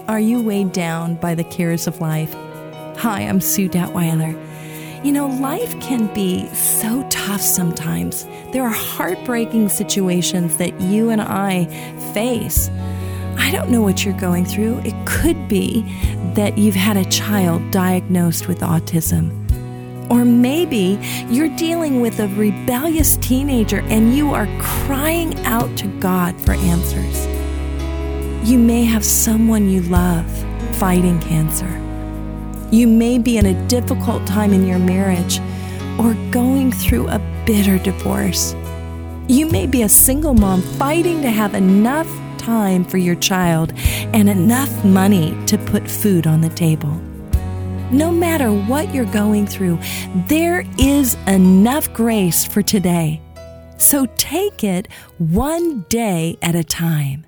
Are you weighed down by the cares of life? Hi, I'm Sue Detweiler. You know, life can be so tough sometimes. There are heartbreaking situations that you and I face. I don't know what you're going through. It could be that you've had a child diagnosed with autism. Or maybe you're dealing with a rebellious teenager and you are crying out to God for answers. You may have someone you love fighting cancer. You may be in a difficult time in your marriage or going through a bitter divorce. You may be a single mom fighting to have enough time for your child and enough money to put food on the table. No matter what you're going through, there is enough grace for today. So take it one day at a time.